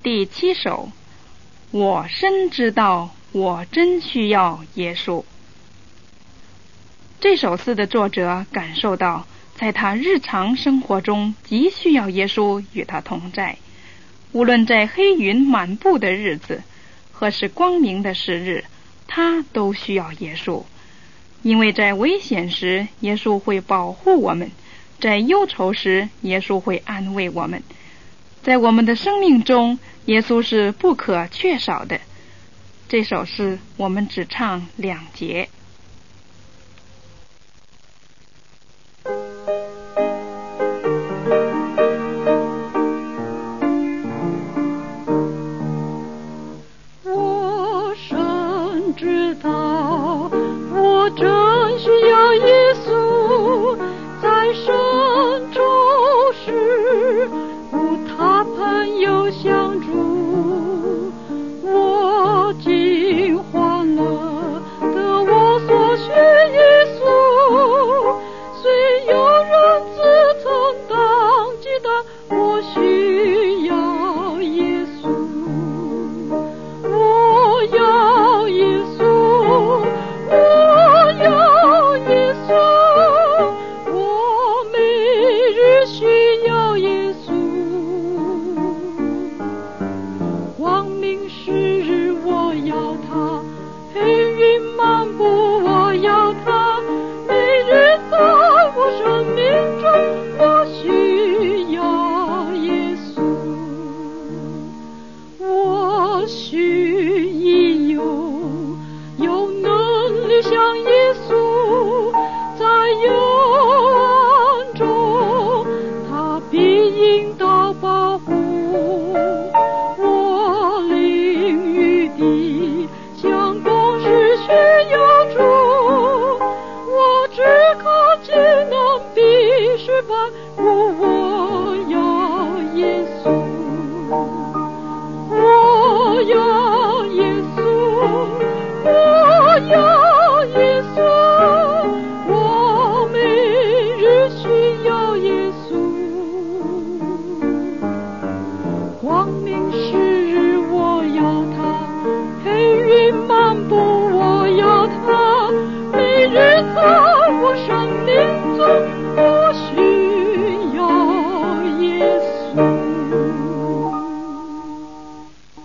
第7首，我深知道我真需要耶稣。这首诗的作者感受到，在他日常生活中极需要耶稣与他同在，无论在黑云满布的日子，或是光明的时日，他都需要耶稣。因为在危险时，耶稣会保护我们；在忧愁时，耶稣会安慰我们。在我们的生命中，耶稣是不可缺少的。这首诗我们只唱2节。 我深知道我真需要耶稣，在深州时无他朋友相助，我尽欢乐得我所需耶稣，虽有人自曾当记得我需要耶稣，我要耶稣，我要耶稣，我每日需要耶稣。光明时我要他，黑云漫布我要他，每日在我生命中我需要耶稣。我需已有能力像耶稣，在幽暗中他必引导保护我，灵与地相共是需要主，我只靠技能必须把无